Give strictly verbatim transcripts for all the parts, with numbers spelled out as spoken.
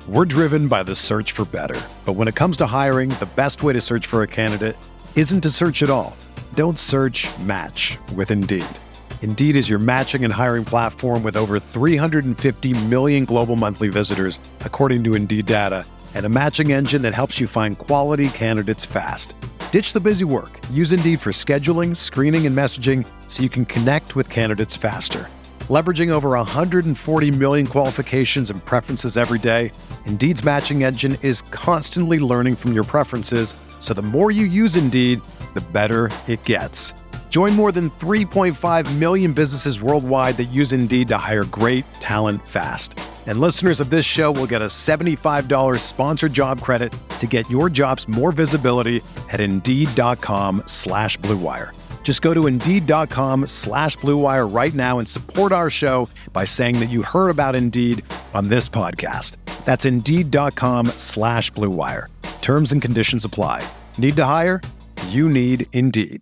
We're driven by the search for better. But when it comes to hiring, the best way to search for a candidate isn't to search at all. Don't search, match with Indeed. Indeed is your matching and hiring platform with over three hundred fifty million global monthly visitors, according to Indeed data, and a matching engine that helps you find quality candidates fast. Ditch the busy work. Use Indeed for scheduling, screening, and messaging so you can connect with candidates faster. Leveraging over one hundred forty million qualifications and preferences every day, Indeed's matching engine is constantly learning from your preferences, so the more you use Indeed, the better it gets. Join more than three point five million businesses worldwide that use Indeed to hire great talent fast. And listeners of this show will get a seventy-five dollars sponsored job credit to get your jobs more visibility at Indeed.com slash Blue Wire. Just go to Indeed.com slash Blue Wire right now and support our show by saying that you heard about Indeed on this podcast. That's Indeed.com slash Blue Wire. Terms and conditions apply. Need to hire? You need Indeed.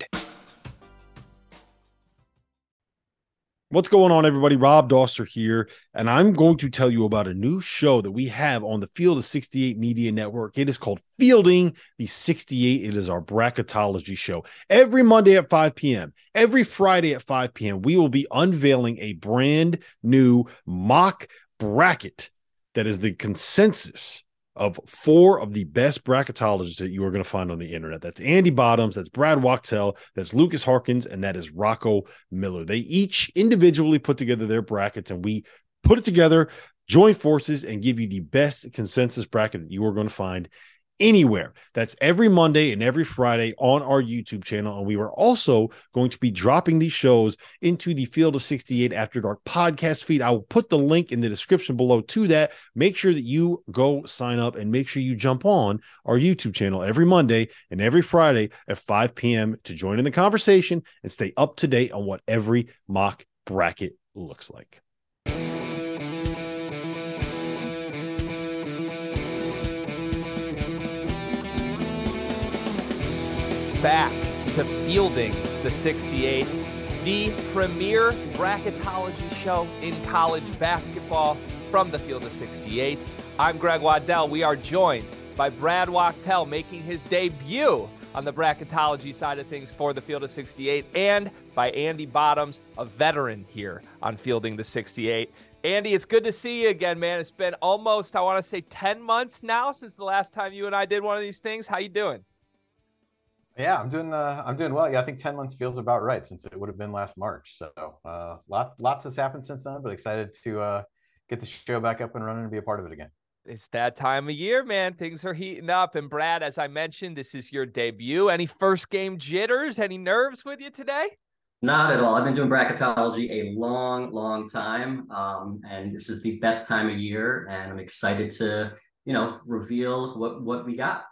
What's going on, everybody? Rob Dauster here, and I'm going to tell you about a new show that we have on the Field of sixty-eight Media Network. It is called Fielding the sixty-eight. It is our bracketology show. Every Monday at five p.m., every Friday at five p.m., we will be unveiling a brand new mock bracket that is the consensus of four of the best bracketologists that you are going to find on the internet. That's Andy Bottoms, that's Brad Wachtel, that's Lucas Harkins, and that is Rocco Miller. They each individually put together their brackets, and we put it together, join forces, and give you the best consensus bracket that you are going to find anywhere. That's every Monday and every Friday on our YouTube channel. And we are also going to be dropping these shows into the Field of sixty-eight After Dark podcast feed. I will put the link in the description below to that. Make sure that you go sign up and make sure you jump on our YouTube channel every Monday and every Friday at five p.m. to join in the conversation and stay up to date on what every mock bracket looks like. Back to Fielding the sixty-eight, the premier bracketology show in college basketball from the Field of sixty-eight. I'm Greg Waddell. We are joined by Brad Wachtel making his debut on the bracketology side of things for the Field of sixty-eight, and by Andy Bottoms, a veteran here on Fielding the sixty-eight. Andy, it's good to see you again, man. It's been almost, I want to say, ten months now since the last time you and I did one of these things. How you doing? Yeah, I'm doing. Uh, I'm doing well. Yeah, I think ten months feels about right since it would have been last March. So, uh, lot, lots has happened since then. But excited to uh, get the show back up and running and be a part of it again. It's that time of year, man. Things are heating up. And Brad, as I mentioned, this is your debut. Any first game jitters? Any nerves with you today? Not at all. I've been doing bracketology a long, long time, um, and this is the best time of year. And I'm excited to, you know, reveal what what we got.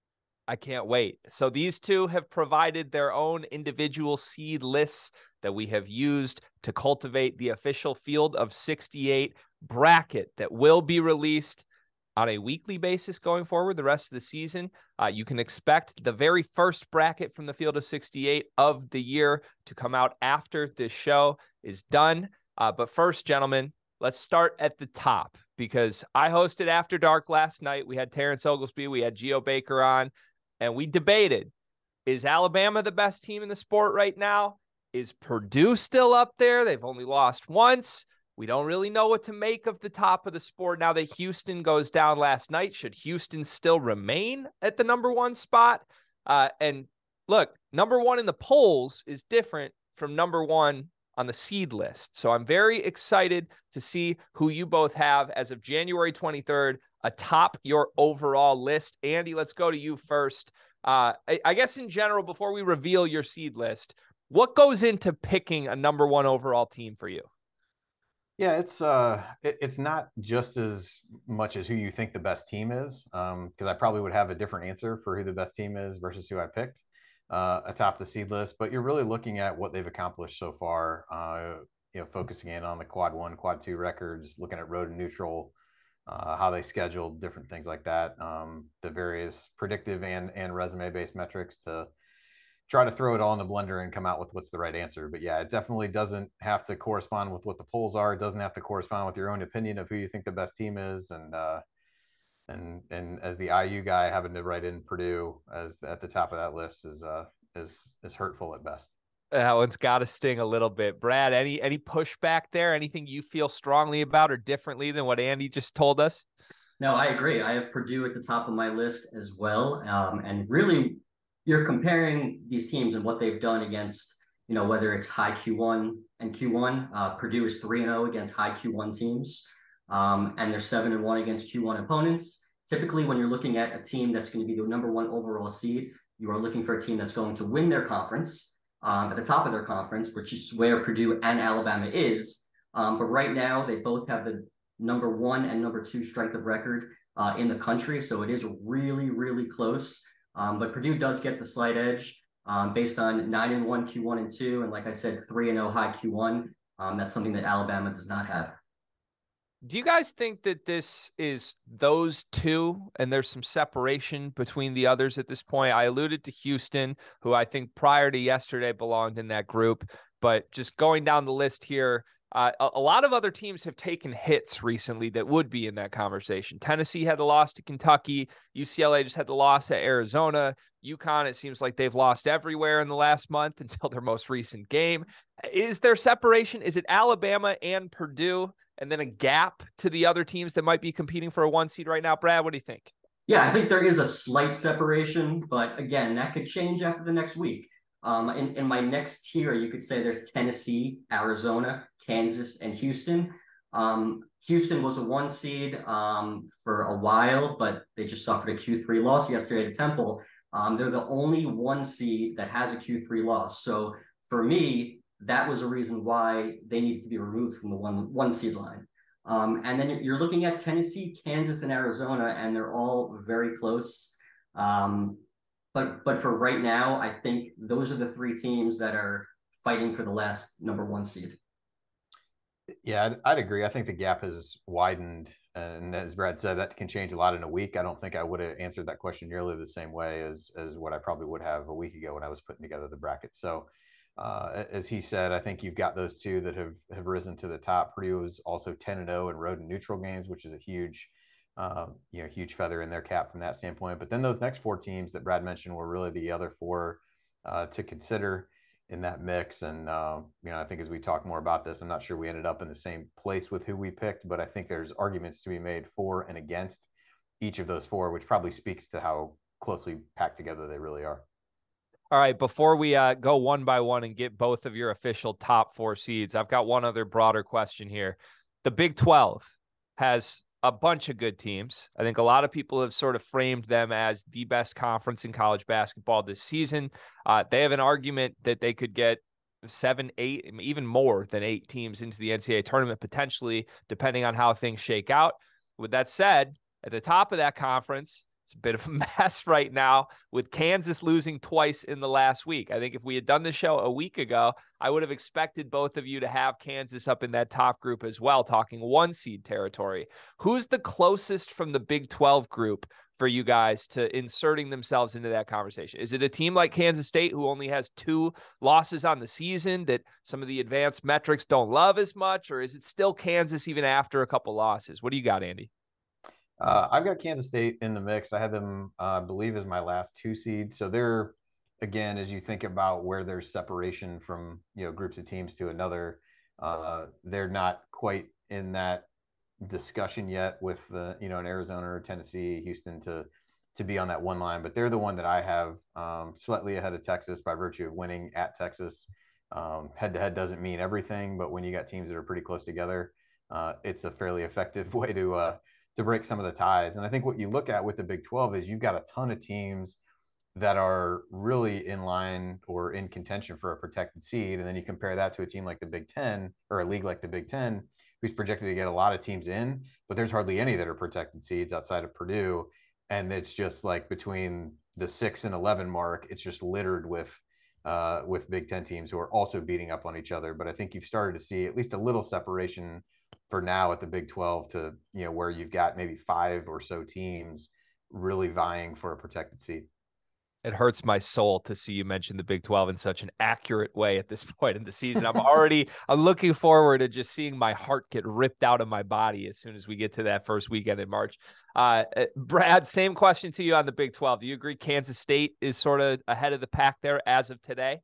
I can't wait. So these two have provided their own individual seed lists that we have used to cultivate the official Field of sixty-eight bracket that will be released on a weekly basis going forward the rest of the season. Uh, you can expect the very first bracket from the Field of sixty-eight of the year to come out after this show is done. Uh, but first, gentlemen, let's start at the top, because I hosted After Dark last night. We had Terrence Oglesby, we had Geo Baker on, and we debated, is Alabama the best team in the sport right now? Is Purdue still up there? They've only lost once. We don't really know what to make of the top of the sport now that Houston goes down last night. Should Houston still remain at the number one spot? Uh, and look, number one in the polls is different from number one on the seed list. So I'm very excited to see who you both have as of January twenty-third atop your overall list. Andy, let's go to you first. Uh, I, I guess in general, before we reveal your seed list, what goes into picking a number one overall team for you? Yeah, it's uh, it, it's not just as much as who you think the best team is, um, because I probably would have a different answer for who the best team is versus who I picked uh, atop the seed list. But you're really looking at what they've accomplished so far. Uh, you know, focusing in on the quad one, quad two records, looking at road and neutral, uh, how they scheduled, different things like that. Um, the various predictive and and resume based metrics to try to throw it all in the blender and come out with what's the right answer. But yeah, it definitely doesn't have to correspond with what the polls are. It doesn't have to correspond with your own opinion of who you think the best team is. And uh, And and as the I U guy, having to write in Purdue as the, at the top of that list is uh is is hurtful at best. That one's got to sting a little bit. Brad, any any pushback there? Anything you feel strongly about or differently than what Andy just told us? No, I agree. I have Purdue at the top of my list as well. Um, and really, you're comparing these teams and what they've done against, you know, whether it's high Q one and Q one. Uh, Purdue is three and oh against high Q one teams. Um, and they're seven and one against Q one opponents. Typically, when you're looking at a team that's going to be the number one overall seed, you are looking for a team that's going to win their conference um, at the top of their conference, which is where Purdue and Alabama is. Um, but right now, they both have the number one and number two strength of record uh, in the country. So it is really, really close. Um, but Purdue does get the slight edge um, based on nine and one Q one and two. And like I said, three and oh high Q one. Um, that's something that Alabama does not have. Do you guys think that this is those two and there's some separation between the others at this point? I alluded to Houston, who I think prior to yesterday belonged in that group, but just going down the list here, uh, a, a lot of other teams have taken hits recently that would be in that conversation. Tennessee had the loss to Kentucky. U C L A just had the loss at Arizona. UConn, it seems like they've lost everywhere in the last month until their most recent game. Is there separation? Is it Alabama and Purdue, and then a gap to the other teams that might be competing for a one seed right now? Brad, what do you think? Yeah, I think there is a slight separation, but again, that could change after the next week. Um, in, in my next tier, you could say there's Tennessee, Arizona, Kansas, and Houston. Um, Houston was a one seed um, for a while, but they just suffered a Q three loss yesterday to Temple. Um, they're the only one seed that has a Q three loss. So for me, that was a reason why they needed to be removed from the one, one seed line. Um, and then you're looking at Tennessee, Kansas, and Arizona, and they're all very close. Um, but but for right now, I think those are the three teams that are fighting for the last number one seed. Yeah, I'd, I'd agree. I think the gap has widened. And as Brad said, that can change a lot in a week. I don't think I would have answered that question nearly the same way as, as what I probably would have a week ago when I was putting together the bracket. So uh, as he said, I think you've got those two that have, have risen to the top. Purdue is also ten and oh in road and neutral games, which is a huge, um, you know, huge feather in their cap from that standpoint. But then those next four teams that Brad mentioned were really the other four uh, to consider in that mix. And, uh, you know, I think as we talk more about this, I'm not sure we ended up in the same place with who we picked, but I think there's arguments to be made for and against each of those four, which probably speaks to how closely packed together they really are. All right, before we uh, go one by one and get both of your official top four seeds, I've got one other broader question here. The Big twelve has a bunch of good teams. I think a lot of people have sort of framed them as the best conference in college basketball this season. Uh, they have an argument that they could get seven, eight, even more than eight teams into the N C double A tournament, potentially, depending on how things shake out. With that said, at the top of that conference, it's a bit of a mess right now with Kansas losing twice in the last week. I think if we had done the show a week ago, I would have expected both of you to have Kansas up in that top group as well, talking one seed territory. Who's the closest from the Big twelve group for you guys to inserting themselves into that conversation? Is it a team like Kansas State, who only has two losses on the season, that some of the advanced metrics don't love as much, or is it still Kansas even after a couple losses? What do you got, Andy? Uh, I've got Kansas State in the mix. I had them, uh, I believe, as my last two seed. So they're, again, as you think about where there's separation from, you know, groups of teams to another, uh, they're not quite in that discussion yet with the, you know, an Arizona or Tennessee, Houston to to be on that one line. But they're the one that I have um, slightly ahead of Texas by virtue of winning at Texas. Um, head-to-head doesn't mean everything, but when you got teams that are pretty close together, uh, it's a fairly effective way to uh, to break some of the ties. And I think what you look at with the Big twelve is you've got a ton of teams that are really in line or in contention for a protected seed. And then you compare that to a team like the Big Ten, or a league like the Big Ten, who's projected to get a lot of teams in, but there's hardly any that are protected seeds outside of Purdue. And it's just like between the six and eleven mark, it's just littered with uh, with Big Ten teams who are also beating up on each other. But I think you've started to see at least a little separation for now at the Big twelve to, you know, where you've got maybe five or so teams really vying for a protected seed. It hurts my soul to see you mention the Big twelve in such an accurate way at this point in the season. I'm already, I'm looking forward to just seeing my heart get ripped out of my body as soon as we get to that first weekend in March. Uh, Brad, same question to you on the Big twelve. Do you agree Kansas State is sort of ahead of the pack there as of today?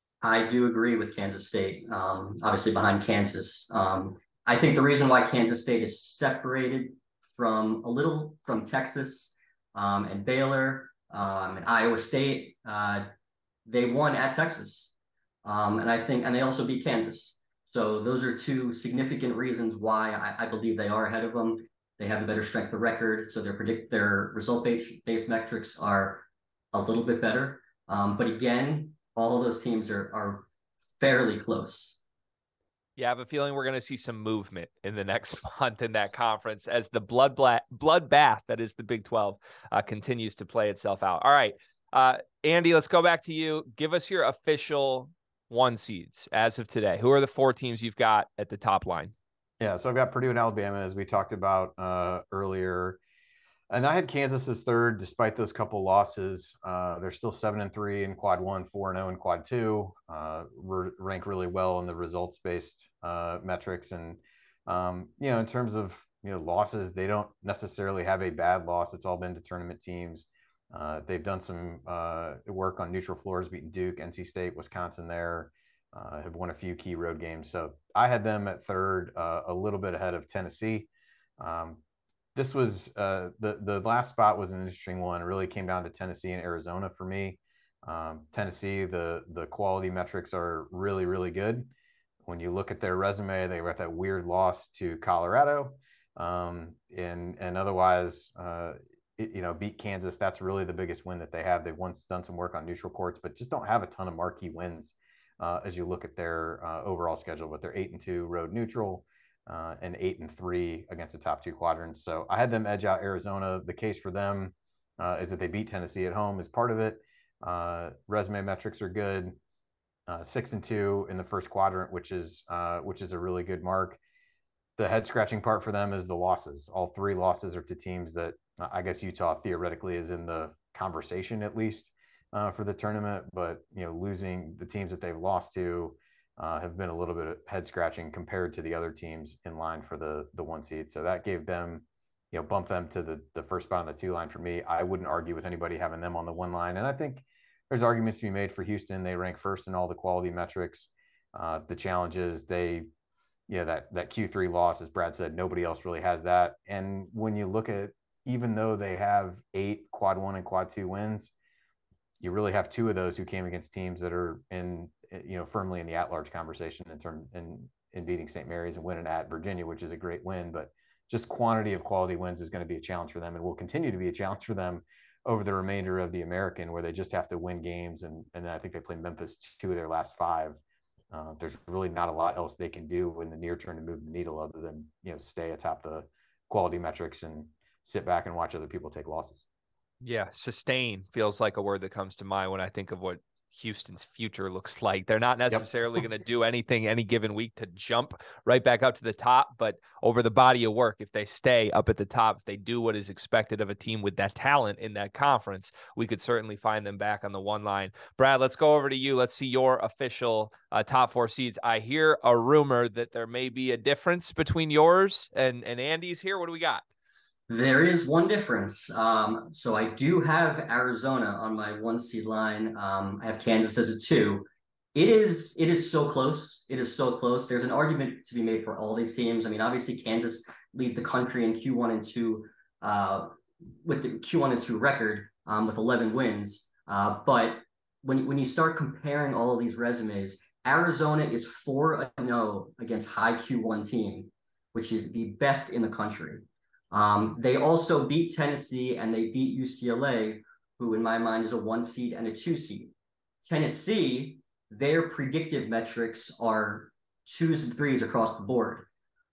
I do agree with Kansas State, um, obviously behind Kansas. Um, I think the reason why Kansas State is separated from a little from Texas um, and Baylor, Um, and Iowa State, uh, they won at Texas. Um, and I think, and they also beat Kansas. So those are two significant reasons why I, I believe they are ahead of them. They have a better strength of record. So their predict their result-based based metrics are a little bit better. Um, but again, all of those teams are, are fairly close. Yeah, I have a feeling we're going to see some movement in the next month in that conference as the blood bla- bloodbath that is the Big twelve uh, continues to play itself out. All right, uh, Andy, let's go back to you. Give us your official one seeds as of today. Who are the four teams you've got at the top line? Yeah, so I've got Purdue and Alabama, as we talked about uh, earlier. And I had Kansas as third, despite those couple losses. Uh, they're still seven and three in quad one, four and zero in quad two. Uh, rank really well in the results-based uh, metrics, and um, you know, in terms of you know losses, they don't necessarily have a bad loss. It's all been to tournament teams. Uh, they've done some uh, work on neutral floors, beating Duke, N C State, Wisconsin. There uh, have won a few key road games. So I had them at third, uh, a little bit ahead of Tennessee. Um, This was uh, the the last spot was an interesting one. It really came down to Tennessee and Arizona for me. Um, Tennessee, the the quality metrics are really really good. When you look at their resume, they got that weird loss to Colorado, um, and and otherwise, uh, it, you know, beat Kansas. That's really the biggest win that they have. They've once done some work on neutral courts, but just don't have a ton of marquee wins uh, as you look at their uh, overall schedule. But they're eight and two road neutral. Uh, and eight and three against the top two quadrants. So I had them edge out Arizona. The case for them uh, is that they beat Tennessee at home is part of it. Uh, resume metrics are good. Uh, six and two in the first quadrant, which is uh, which is a really good mark. The head scratching part for them is the losses. All three losses are to teams that uh, I guess Utah theoretically is in the conversation at least uh, for the tournament, but you know losing the teams that they've lost to. Uh, have been a little bit head scratching compared to the other teams in line for the the one seed. So that gave them, you know, bumped them to the the first spot on the two line for me. I wouldn't argue with anybody having them on the one line. And I think there's arguments to be made for Houston. They rank first in all the quality metrics. Uh, the challenge is they, yeah, that that Q three loss, as Brad said, nobody else really has that. And when you look at, even though they have eight quad one and quad two wins, you really have two of those who came against teams that are in, you know, firmly in the at-large conversation in term in, in beating Saint Mary's and winning at Virginia, which is a great win, but just quantity of quality wins is going to be a challenge for them and will continue to be a challenge for them over the remainder of the American, where they just have to win games. And, and I think they play Memphis two of their last five. Uh, there's really not a lot else they can do in the near term to move the needle other than, you know, stay atop the quality metrics and sit back and watch other people take losses. Yeah, sustain feels like a word that comes to mind when I think of what Houston's future looks like. They're not necessarily yep. going to do anything any given week to jump right back up to the top, but over the body of work, if they stay up at the top, if they do what is expected of a team with that talent in that conference, we could certainly find them back on the one line. Brad, let's go over to you. Let's see your official uh, top four seeds. I hear a rumor that there may be a difference between yours and, and Andy's here. What do we got? There is one difference. Um, so I do have Arizona on my one seed line. Um, I have Kansas as a two. It is it is so close. It is so close. There's an argument to be made for all these teams. I mean, obviously Kansas leads the country in Q one and two uh, with the Q one and two record um, with eleven wins. Uh, but when when you start comparing all of these resumes, Arizona is four and oh against high Q one team, which is the best in the country. Um, they also beat Tennessee and they beat U C L A, who in my mind is a one seed and a two seed. Tennessee, their predictive metrics are twos and threes across the board.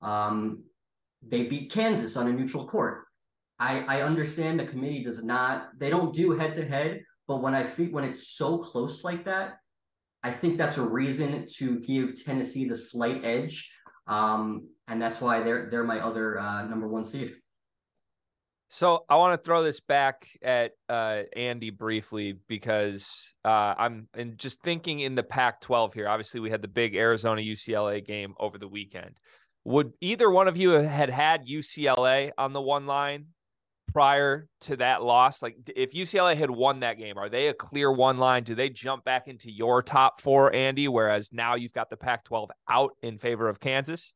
Um, they beat Kansas on a neutral court. I, I understand the committee does not, they don't do head to head, but when I think when it's so close like that, I think that's a reason to give Tennessee the slight edge. Um, and that's why they're, they're my other uh, number one seed. So I want to throw this back at uh, Andy briefly because uh, I'm and just thinking in the Pac twelve here. Obviously, we had the big Arizona U C L A game over the weekend. Would either one of you had had U C L A on the one line prior to that loss? Like, if U C L A had won that game, are they a clear one line? Do they jump back into your top four, Andy? Whereas now you've got the Pac twelve out in favor of Kansas?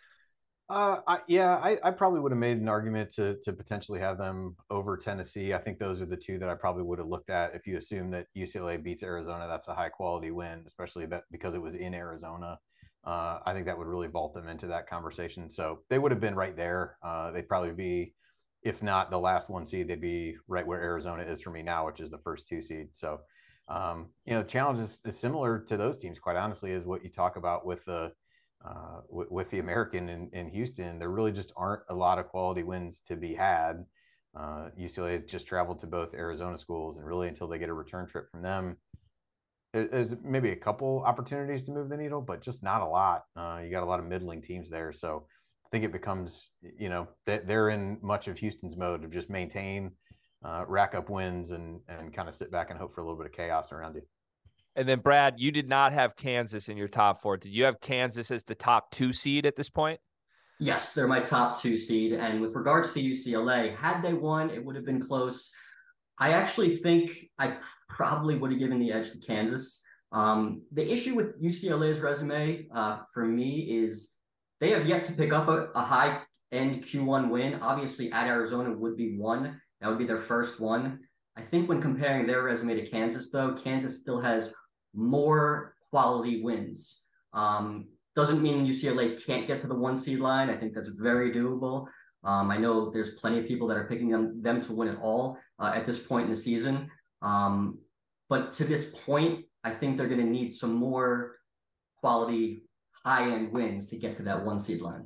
Uh, I, yeah, I, I probably would have made an argument to to potentially have them over Tennessee. I think those are the two that I probably would have looked at. If you assume that U C L A beats Arizona, that's a high quality win, especially that because it was in Arizona. Uh, I think that would really vault them into that conversation. So they would have been right there. Uh, they'd probably be, if not the last one seed, they'd be right where Arizona is for me now, which is the first two seed. So, um, you know, the challenge is, is similar to those teams, quite honestly, is what you talk about with the Uh, with, with the American in, in Houston. There really just aren't a lot of quality wins to be had. Uh, U C L A just traveled to both Arizona schools, and really until they get a return trip from them, there's maybe a couple opportunities to move the needle, but just not a lot. Uh, you got a lot of middling teams there. So I think it becomes, you know, they're in much of Houston's mode of just maintain, uh, rack up wins and, and kind of sit back and hope for a little bit of chaos around you. And then, Brad, you did not have Kansas in your top four. Did you have Kansas as the top two seed at this point? Yes, they're my top two seed. And with regards to U C L A, had they won, it would have been close. I actually think I probably would have given the edge to Kansas. Um, the issue with U C L A's resume uh, for me is they have yet to pick up a, a high-end Q one win. Obviously, at Arizona would be one. That would be their first one. I think when comparing their resume to Kansas, though, Kansas still has more quality wins. Um, doesn't mean U C L A can't get to the one seed line. I think that's very doable. Um, I know there's plenty of people that are picking them, them to win it all uh, at this point in the season. Um, but to this point, I think they're going to need some more quality high-end wins to get to that one seed line.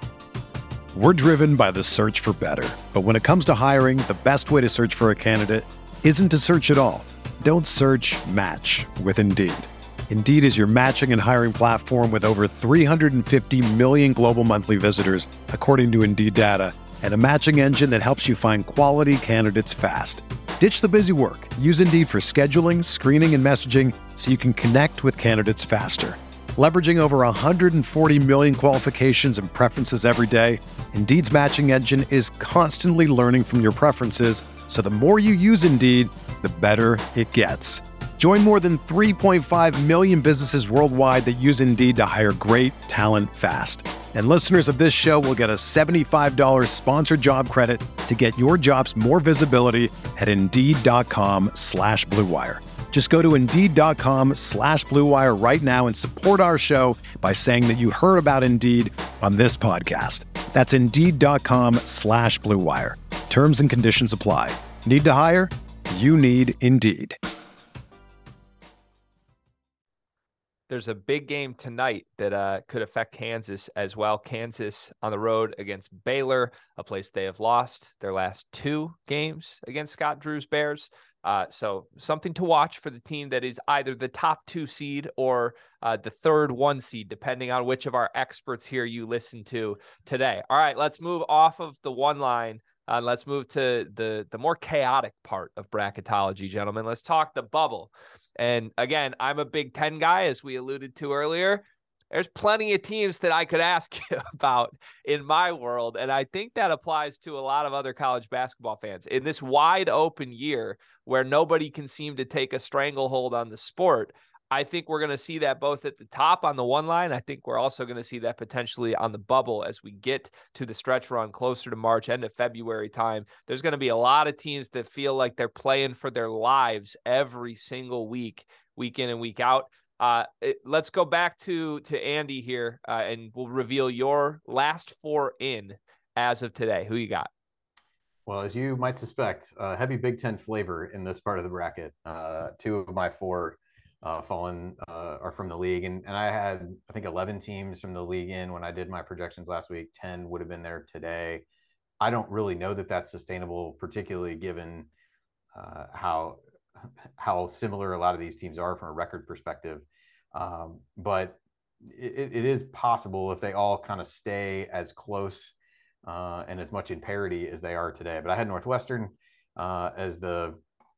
We're driven by the search for better. But when it comes to hiring, the best way to search for a candidate isn't to search at all. Don't search, match with Indeed. Indeed is your matching and hiring platform with over three hundred fifty million global monthly visitors, according to Indeed data, and a matching engine that helps you find quality candidates fast. Ditch the busy work. Use Indeed for scheduling, screening, and messaging so you can connect with candidates faster. Leveraging over one hundred forty million qualifications and preferences every day, Indeed's matching engine is constantly learning from your preferences, so the more you use Indeed, the better it gets. Join more than three point five million businesses worldwide that use Indeed to hire great talent fast. And listeners of this show will get a seventy-five dollars sponsored job credit to get your jobs more visibility at Indeed.com slash Blue Wire. Just go to Indeed.com slash Blue Wire right now and support our show by saying that you heard about Indeed on this podcast. That's Indeed.com slash Blue Wire. Terms and conditions apply. Need to hire? You need Indeed. There's a big game tonight that uh, could affect Kansas as well. Kansas on the road against Baylor, a place they have lost their last two games against Scott Drew's Bears. Uh, so something to watch for the team that is either the top two seed or uh, the third one seed, depending on which of our experts here you listen to today. All right, let's move off of the one line. Uh, let's move to the, the more chaotic part of bracketology, gentlemen. Let's talk the bubble. And again, I'm a Big Ten guy, as we alluded to earlier. There's plenty of teams that I could ask you about in my world. And I think that applies to a lot of other college basketball fans. In this wide open year where nobody can seem to take a stranglehold on the sport, I think we're going to see that both at the top on the one line. I think we're also going to see that potentially on the bubble as we get to the stretch run closer to March, end of February time. There's going to be a lot of teams that feel like they're playing for their lives every single week, week in and week out. Uh, it, let's go back to, to Andy here, uh, and we'll reveal your last four in as of today. Who you got? Well, as you might suspect, uh, heavy Big Ten flavor in this part of the bracket. Uh, two of my four Uh, fallen uh, are from the league, and and I had I think eleven teams from the league in when I did my projections last week. ten would have been there today. I don't really know that that's sustainable, particularly given uh, how how similar a lot of these teams are from a record perspective. Um, but it, it is possible if they all kind of stay as close uh, and as much in parity as they are today. But I had Northwestern uh, as the,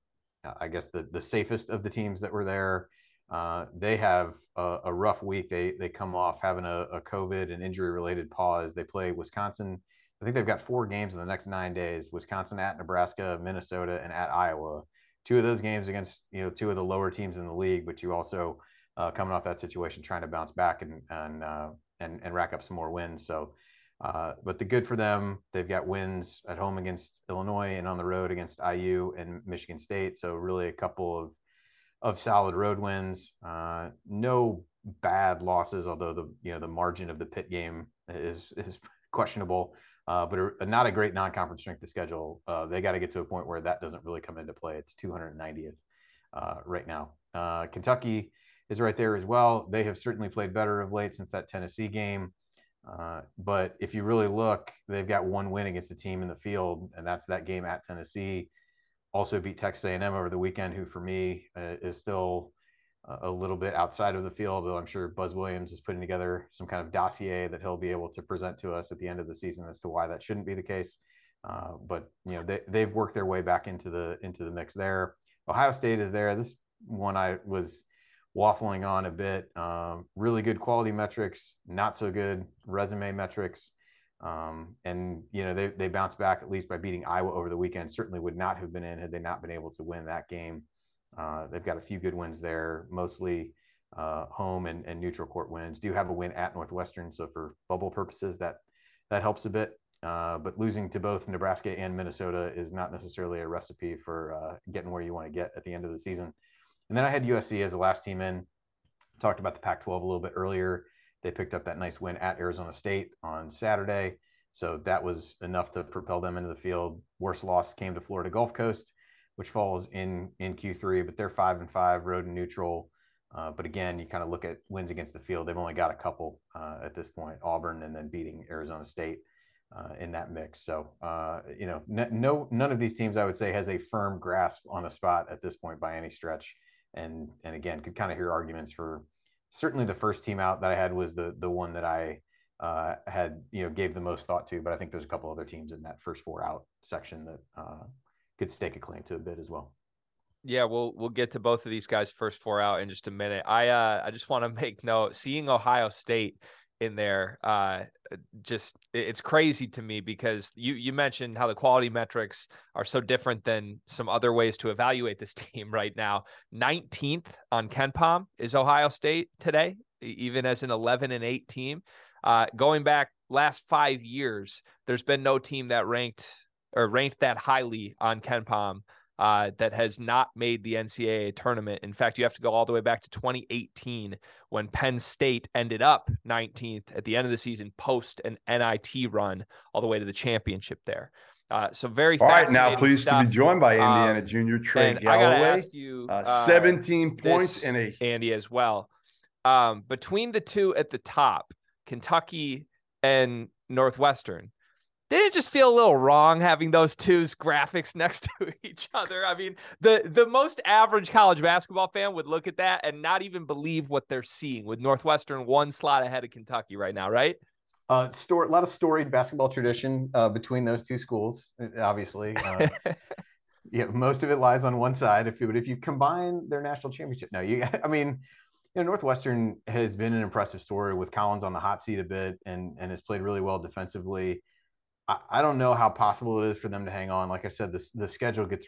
I guess the the safest of the teams that were there. Uh, they have a, a rough week. They they come off having a, a COVID and injury related pause. They play Wisconsin. I think they've got four games in the next nine days: Wisconsin at Nebraska, Minnesota, and at Iowa. Two of those games against, you know, two of the lower teams in the league, but you also uh, coming off that situation, trying to bounce back and and uh, and, and rack up some more wins. So, uh, but the good for them, they've got wins at home against Illinois and on the road against I U and Michigan State. So really a couple of of solid road wins. Uh, no bad losses, although the you know the margin of the Pitt game is is questionable. Uh, but a, not a great non-conference strength of schedule. Uh, they got to get to a point where that doesn't really come into play. It's two hundred ninetieth uh, right now. Uh, Kentucky is right there as well. They have certainly played better of late since that Tennessee game. Uh, but if you really look, they've got one win against a team in the field, and that's that game at Tennessee. Also beat Texas A and M over the weekend, who for me uh, is still a little bit outside of the field, though I'm sure Buzz Williams is putting together some kind of dossier that he'll be able to present to us at the end of the season as to why that shouldn't be the case. Uh, but you know, they, they've worked their way back into the into the mix there. Ohio State is there. This one I was waffling on a bit. Um, really good quality metrics, not so good resume metrics. Um, and you know, they they bounced back at least by beating Iowa over the weekend. Certainly would not have been in had they not been able to win that game. Uh, they've got a few good wins there, mostly uh, home and, and neutral court wins. Do have a win at Northwestern, so for bubble purposes, that that helps a bit. Uh, but losing to both Nebraska and Minnesota is not necessarily a recipe for uh, getting where you want to get at the end of the season. And then I had U S C as the last team in. Talked about the Pac twelve a little bit earlier. They picked up that nice win at Arizona State on Saturday, so that was enough to propel them into the field. Worst loss came to Florida Gulf Coast, which falls in in Q three, but they're five and five, road and neutral. Uh, but again, you kind of look at wins against the field. They've only got a couple uh, at this point, Auburn and then beating Arizona State uh, in that mix. So, uh, you know, n- no, none of these teams I would say has a firm grasp on a spot at this point by any stretch. And, and again, could kind of hear arguments for certainly the first team out that I had was the, the one that I uh, had, you know, gave the most thought to, but I think there's a couple other teams in that first four out section that, uh, could stake a claim to a bit as well. Yeah, we'll we'll get to both of these guys first four out in just a minute. I uh I just want to make note, seeing Ohio State in there, uh just it's crazy to me because you you mentioned how the quality metrics are so different than some other ways to evaluate this team right now. nineteenth on KenPom is Ohio State today, even as an eleven and eight team. Uh going back last five years, there's been no team that ranked or ranked that highly on KenPom uh, that has not made the N C double A tournament. In fact, you have to go all the way back to twenty eighteen when Penn State ended up nineteenth at the end of the season post an N I T run all the way to the championship there. Uh, so very all right. fascinating Now, pleased stuff. to be joined by Indiana um, junior Trey and I gotta Galloway. ask you, uh, uh, seventeen points this, and a Andy as well. Um, between the two at the top, Kentucky and Northwestern, didn't it just feel a little wrong having those two's graphics next to each other? I mean, the, the most average college basketball fan would look at that and not even believe what they're seeing with Northwestern one slot ahead of Kentucky right now, right? Uh, store, a lot of storied basketball tradition uh, between those two schools, obviously. Uh, yeah, most of it lies on one side. If you, but if you combine their national championship, no, you. I mean, you know, Northwestern has been an impressive story with Collins on the hot seat a bit, and and has played really well defensively. I don't know how possible it is for them to hang on. Like I said, this the schedule gets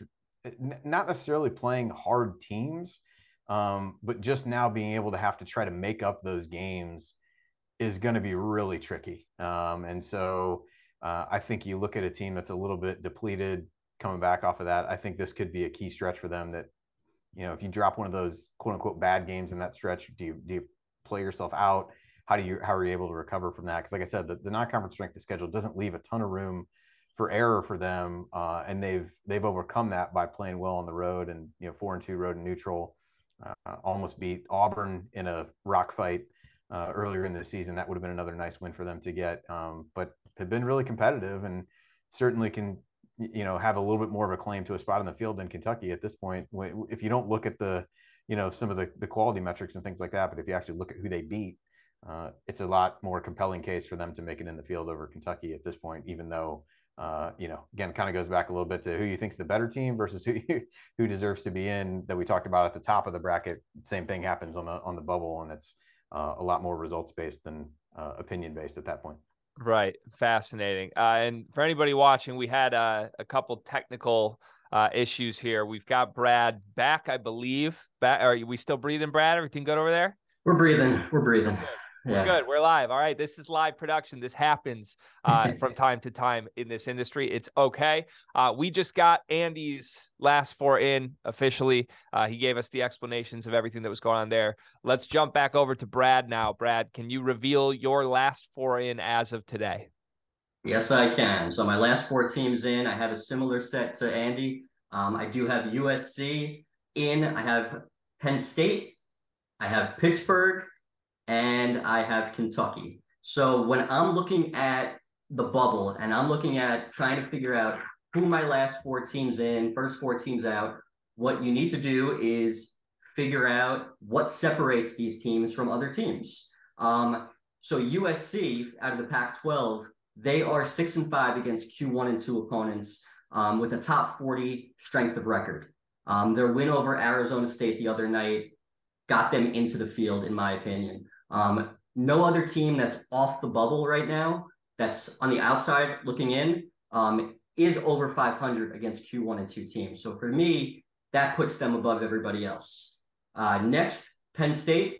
not necessarily playing hard teams, um, but just now being able to have to try to make up those games is going to be really tricky. Um, and so uh, I think you look at a team that's a little bit depleted coming back off of that. I think this could be a key stretch for them that, you know, if you drop one of those quote unquote bad games in that stretch, do you, do you play yourself out? How do you, how are you able to recover from that? Because like I said, the, the non-conference strength of schedule doesn't leave a ton of room for error for them. Uh, and they've, they've overcome that by playing well on the road and, you know, four and two road and neutral, uh, almost beat Auburn in a rock fight uh, earlier in the season. That would have been another nice win for them to get. Um, but they've been really competitive and certainly can, you know, have a little bit more of a claim to a spot in the field than Kentucky at this point. If you don't look at the, you know, some of the, the quality metrics and things like that, but if you actually look at who they beat, uh, it's a lot more compelling case for them to make it in the field over Kentucky at this point, even though, uh, you know, again, kind of goes back a little bit to who you think's the better team versus who you, who deserves to be in, that we talked about at the top of the bracket. Same thing happens on the on the bubble, and it's uh, a lot more results based than uh, opinion based at that point. Right. Fascinating. Uh, and for anybody watching, we had uh, a couple technical uh, issues here. We've got Brad back, I believe. Back, are we still breathing, Brad? Everything good over there? We're breathing. We're breathing. We're yeah. good. We're live. All right. This is live production. This happens uh, from time to time in this industry. It's okay. Uh, we just got Andy's last four in officially. Uh, he gave us the explanations of everything that was going on there. Let's jump back over to Brad now. Brad, can you reveal your last four in as of today? Yes, I can. So my last four teams in, I have a similar set to Andy. Um, I do have U S C in. I have Penn State. I have Pittsburgh. And I have Kentucky. So when I'm looking at the bubble and I'm looking at trying to figure out who my last four teams in, first four teams out, what you need to do is figure out what separates these teams from other teams. Um, so U S C out of the Pac twelve, they are six and five against Q one and two opponents um, with a top forty strength of record. Um, their win over Arizona State the other night got them into the field, in my opinion. Um, no other team that's off the bubble right now, that's on the outside looking in, um, is over five hundred against Q one and two teams. So for me, that puts them above everybody else. Uh, next, Penn State.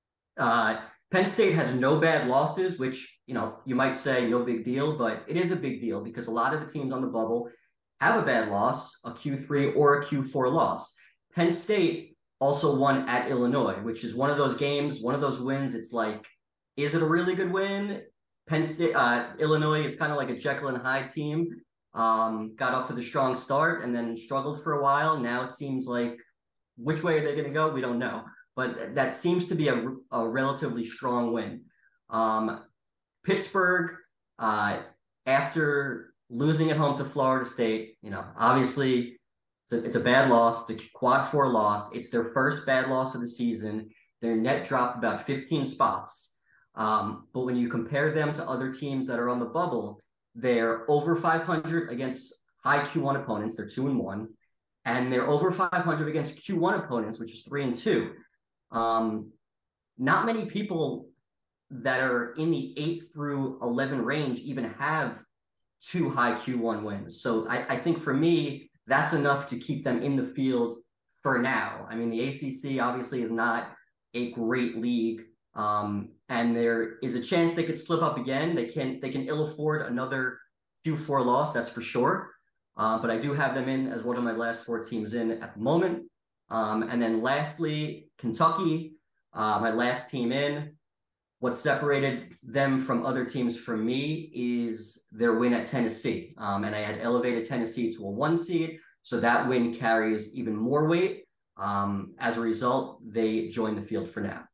Uh, Penn State has no bad losses, which, you know, you might say no big deal, but it is a big deal because a lot of the teams on the bubble have a bad loss, a Q three or a Q four loss. Penn State also won at Illinois, which is one of those games, one of those wins. It's like, is it a really good win? Penn State, uh, Illinois is kind of like a Jekyll and Hyde team. Um, got off to the strong start and then struggled for a while. Now it seems like, which way are they going to go? We don't know. But that seems to be a, a relatively strong win. Um, Pittsburgh, uh, after losing at home to Florida State, you know, obviously, It's a, it's a bad loss. It's a quad four loss. It's their first bad loss of the season. Their net dropped about fifteen spots. Um, but when you compare them to other teams that are on the bubble, they're over five hundred against high Q one opponents. They're two and one. And they're over five hundred against Q one opponents, which is three and two. Um, not many people that are in the eight through eleven range even have two high Q one wins. So I, I think for me, that's enough to keep them in the field for now. I mean, the A C C obviously is not a great league, um, and there is a chance they could slip up again. They can they can ill afford another Q four loss, that's for sure. Uh, but I do have them in as one of my last four teams in at the moment. Um, and then lastly, Kentucky, uh, my last team in. What separated them from other teams for me is their win at Tennessee. Um, and I had elevated Tennessee to a one seed. So that win carries even more weight. Um, as a result, they join the field for now.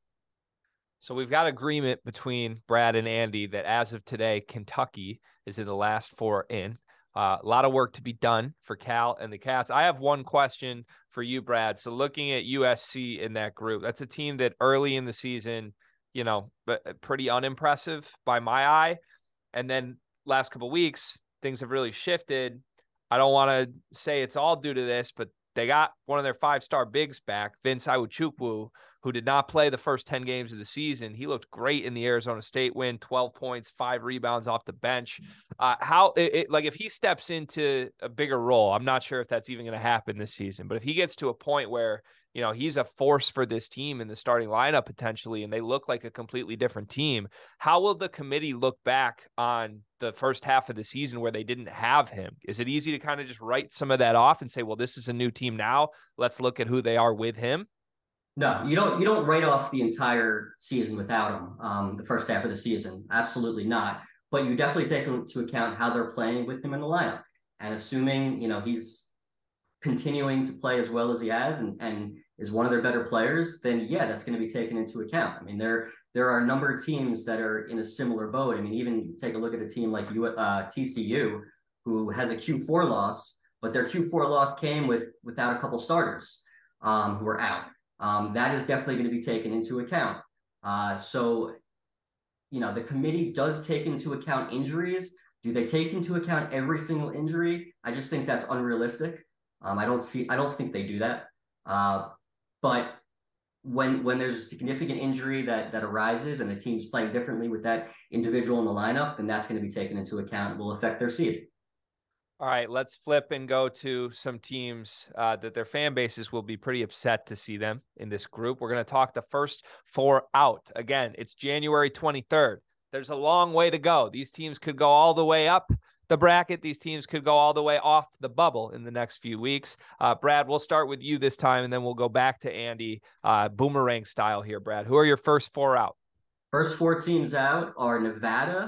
So we've got agreement between Brad and Andy that as of today, Kentucky is in the last four in. Uh, a lot of work to be done for Cal and the Cats. I have one question for you, Brad. So looking at U S C in that group, that's a team that early in the season, you know, but pretty unimpressive by my eye. And then last couple of weeks, things have really shifted. I don't want to say it's all due to this, but they got one of their five-star bigs back, Vince Iwuchukwu, who did not play the first ten games of the season. He looked great in the Arizona State win, twelve points, five rebounds off the bench. Uh, how it, it, like if he steps into a bigger role, I'm not sure if that's even going to happen this season, but if he gets to a point where, you know, he's a force for this team in the starting lineup potentially, and they look like a completely different team, how will the committee look back on the first half of the season where they didn't have him? Is it easy to kind of just write some of that off and say, well, this is a new team now, let's look at who they are with him? No, you don't. You don't write off the entire season without him. Um, the first half of the season, absolutely not. But you definitely take into account how they're playing with him in the lineup, and assuming you know he's continuing to play as well as he has, and and is one of their better players, then yeah, that's going to be taken into account. I mean, there there are a number of teams that are in a similar boat. I mean, even take a look at a team like U, uh, T C U, who has a Q four loss, but their Q four loss came with without a couple starters um, who are out. Um, that is definitely going to be taken into account. Uh, so you know, the committee does take into account injuries. Do they take into account every single injury? I just think that's unrealistic. Um, I don't see, I don't think they do that. Uh, but when when there's a significant injury that that arises and the team's playing differently with that individual in the lineup, then that's going to be taken into account and will affect their seed. All right, let's flip and go to some teams uh, that their fan bases will be pretty upset to see them in this group. We're going to talk the first four out. Again, it's January twenty-third. There's a long way to go. These teams could go all the way up the bracket. These teams could go all the way off the bubble in the next few weeks. Uh, Brad, we'll start with you this time, and then we'll go back to Andy, uh, boomerang style here, Brad. Who are your first four out? First four teams out are Nevada.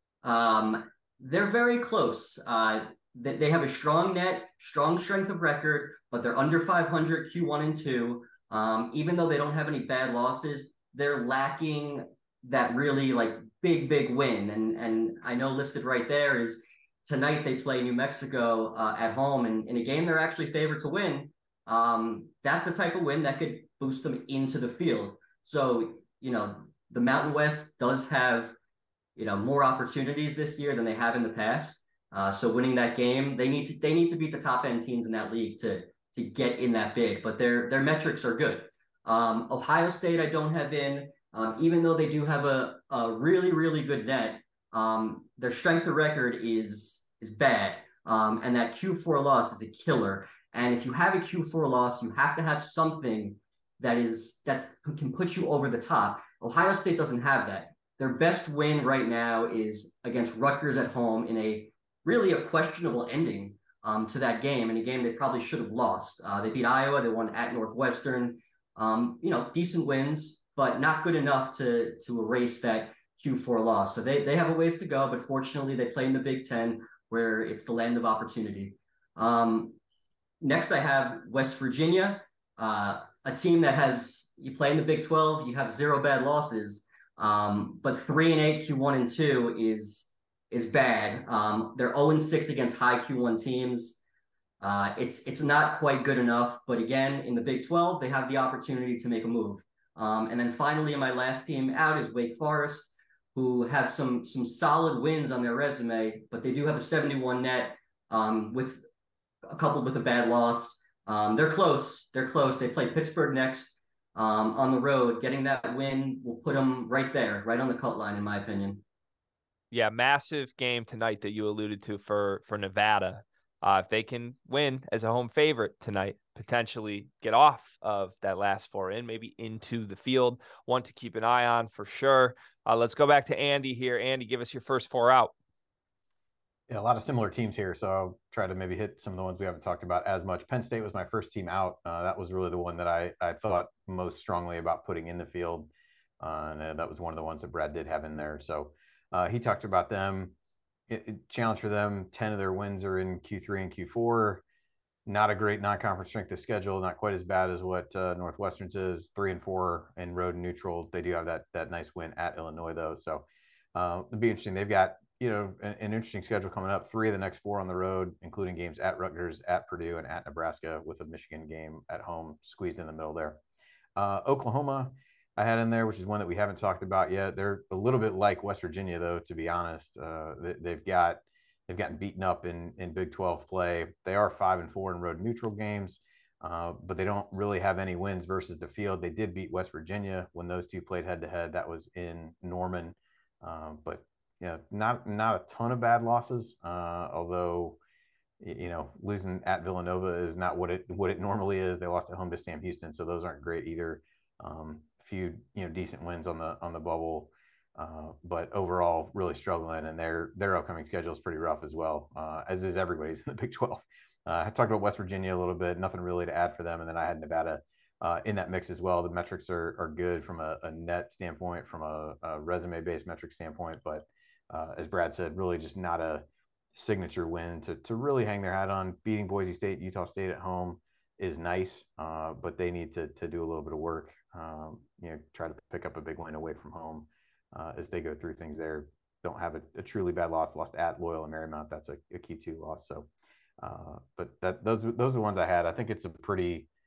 Um, they're very close. Uh, they, they have a strong net, strong strength of record, but they're under five hundred Q one and two. Um, even though they don't have any bad losses, they're lacking that really like big, big win. And, and I know listed right there is tonight they play New Mexico uh, at home, and in a game they're actually favored to win. Um, that's the type of win that could boost them into the field. So, you know, the Mountain West does have, you know, more opportunities this year than they have in the past. Uh, so winning that game, they need to they need to beat the top end teams in that league to to get in that bid. But their their metrics are good. Um, Ohio State, I don't have in, um, even though they do have a a really really good net. Um, their strength of record is is bad, um, and that Q four loss is a killer. And if you have a Q four loss, you have to have something that is that can put you over the top. Ohio State doesn't have that. Their best win right now is against Rutgers at home in a really a questionable ending um, to that game, in a game they probably should have lost. Uh, they beat Iowa. They won at Northwestern. Um, you know, decent wins, but not good enough to to erase that Q four loss. So they they have a ways to go, but fortunately they play in the Big Ten, where it's the land of opportunity. Um, next, I have West Virginia, uh, a team that has, you play in the Big twelve, you have zero bad losses, um, but three and eight Q one and two is is bad. Um, they're zero and six against high Q one teams. Uh, it's it's not quite good enough, but again, in the Big twelve, they have the opportunity to make a move. Um, and then finally, my last team out is Wake Forest, who have some some solid wins on their resume, but they do have a seventy-one net um, with a couple with a bad loss. Um, they're close. They're close. They play Pittsburgh next um, on the road. Getting that win will put them right there, right on the cut line, in my opinion. Yeah, massive game tonight that you alluded to for for Nevada. Uh, if they can win as a home favorite tonight, potentially get off of that last four in, maybe into the field. One to keep an eye on for sure. Uh, let's go back to Andy here. Andy, give us your first four out. Yeah, a lot of similar teams here, so I'll try to maybe hit some of the ones we haven't talked about as much. Penn State was my first team out. Uh, that was really the one that I, I thought most strongly about putting in the field, uh, and that was one of the ones that Brad did have in there. So uh, he talked about them. It, it, challenge for them, ten of their wins are in Q three and Q four. Not a great non-conference strength of schedule, not quite as bad as what uh, Northwestern's is, three and four in road and neutral. They do have that that nice win at Illinois, though. So uh, it'll be interesting. They've got, you know, an, an interesting schedule coming up. Three of the next four on the road, including games at Rutgers, at Purdue, and at Nebraska, with a Michigan game at home squeezed in the middle there. Uh, Oklahoma, I had in there, which is one that we haven't talked about yet. They're a little bit like West Virginia, though, to be honest. Uh, they, they've got they've gotten beaten up in in Big twelve play. They are five and four in road neutral games, uh, but they don't really have any wins versus the field. They did beat West Virginia when those two played head to head. That was in Norman, um, but yeah, not not a ton of bad losses. Uh, although, you know, losing at Villanova is not what it what it normally is. They lost at home to Sam Houston, so those aren't great either. Um, few you know decent wins on the on the bubble, uh, but overall really struggling, and their their upcoming schedule is pretty rough as well, uh, as is everybody's in the Big twelve. Uh, I talked about West Virginia a little bit, nothing really to add for them, and then I had Nevada uh, in that mix as well. The metrics are are good from a, a net standpoint, from a, a resume based metric standpoint, but uh, as Brad said, really just not a signature win to to really hang their hat on. Beating Boise State, Utah State at home is nice, uh, but they need to to do a little bit of work. Um, you know, try to pick up a big win away from home uh, as they go through things there. Don't have a, a truly bad loss. Lost at Loyola and Marymount. That's a, a Q two loss. So, uh, but that those those are the ones I had. I think it's a pretty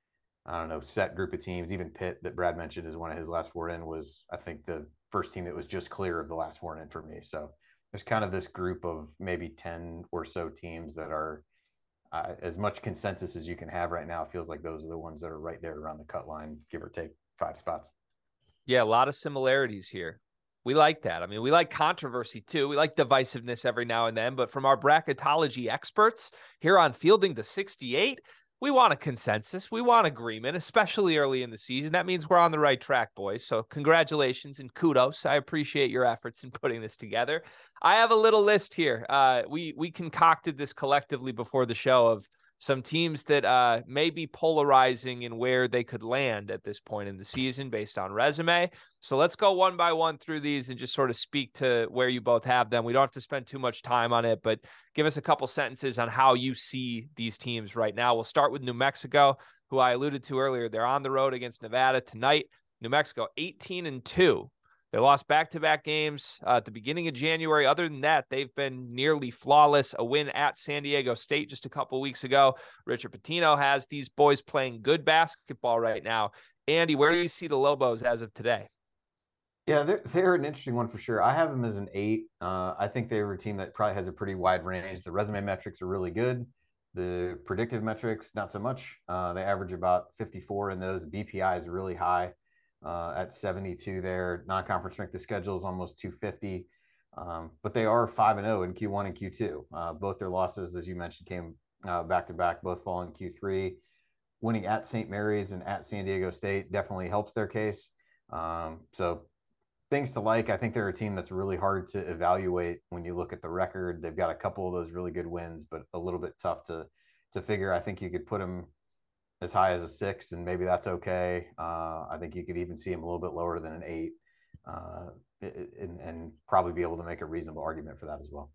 I don't know, set group of teams. Even Pitt that Brad mentioned is one of his last four in was, I think, the first team that was just clear of the last four in for me. So there's kind of this group of maybe ten or so teams that are uh, as much consensus as you can have right now. It feels like those are the ones that are right there around the cut line, give or take five spots. Yeah, a lot of similarities here. We like that. I mean, we like controversy too. We like divisiveness every now and then, but from our bracketology experts here on Fielding the sixty-eight, we want a consensus. We want agreement, especially early in the season. That means we're on the right track, boys. So congratulations and kudos. I appreciate your efforts in putting this together. I have a little list here. Uh, we we concocted this collectively before the show of some teams that uh, may be polarizing in where they could land at this point in the season based on resume. So let's go one by one through these and just sort of speak to where you both have them. We don't have to spend too much time on it, but give us a couple sentences on how you see these teams right now. We'll start with New Mexico, who I alluded to earlier. They're on the road against Nevada tonight. New Mexico, eighteen and two. They lost back-to-back games uh, at the beginning of January. Other than that, they've been nearly flawless. A win at San Diego State just a couple weeks ago. Richard Pitino has these boys playing good basketball right now. Andy, where do you see the Lobos as of today? Yeah, they're, they're an interesting one for sure. I have them as an eight. Uh, I think they're a team that probably has a pretty wide range. The resume metrics are really good. The predictive metrics, not so much. Uh, they average about fifty-four in those. B P I is really high. Uh, at seventy-two there. Non-conference strength of schedule is almost two fifty. Um, but they are five and oh in Q one and Q two. Uh, both their losses, as you mentioned, came uh, back-to-back, both fall in Q three. Winning at Saint Mary's and at San Diego State definitely helps their case. Um, so things to like. I think they're a team that's really hard to evaluate when you look at the record. They've got a couple of those really good wins, but a little bit tough to to figure. I think you could put them as high as a six, and maybe that's okay. Uh, I think you could even see him a little bit lower than an eight, uh, and, and probably be able to make a reasonable argument for that as well.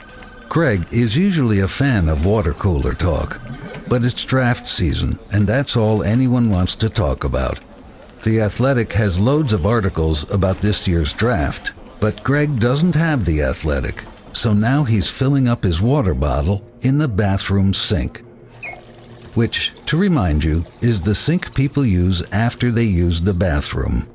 Greg is usually a fan of water cooler talk, but it's draft season, and that's all anyone wants to talk about. The Athletic has loads of articles about this year's draft, but Greg doesn't have The Athletic, so now he's filling up his water bottle in the bathroom sink. Which, to remind you, is the sink people use after they use the bathroom.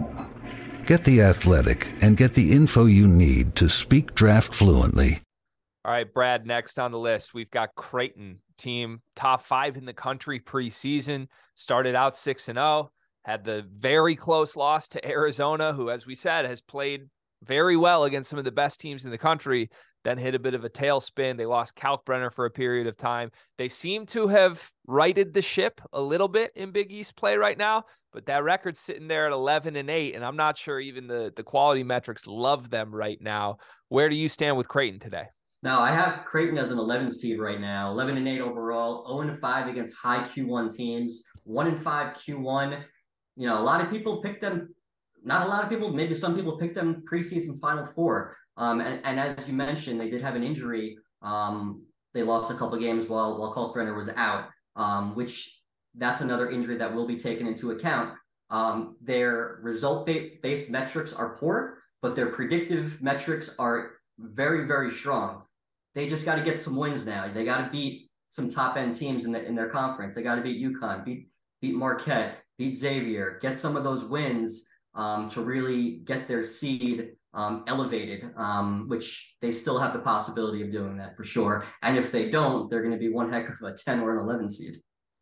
Get The Athletic and get the info you need to speak draft fluently. All right, Brad, next on the list, we've got Creighton, team top five in the country preseason, started out six and oh, had the very close loss to Arizona, who, as we said, has played very well against some of the best teams in the country, then hit a bit of a tailspin. They lost Kalkbrenner for a period of time. They seem to have righted the ship a little bit in Big East play right now, but that record's sitting there at eleven and eight, and I'm not sure even the, the quality metrics love them right now. Where do you stand with Creighton today? Now, I have Creighton as an eleven seed right now, eleven and eight overall, oh and five against high Q one teams, one and five Q one. You know, a lot of people picked them, not a lot of people, maybe some people picked them preseason Final Four. Um, and, and as you mentioned, they did have an injury. Um, they lost a couple of games while while Kalkbrenner was out, um, which that's another injury that will be taken into account. Um, their result-based metrics are poor, but their predictive metrics are very, very strong. They just got to get some wins now. They got to beat some top-end teams in, the, in their conference. They got to beat UConn, beat, beat Marquette, beat Xavier, get some of those wins um, to really get their seed Um, elevated, um, which they still have the possibility of doing that for sure. And if they don't, they're going to be one heck of a ten or an eleven seed.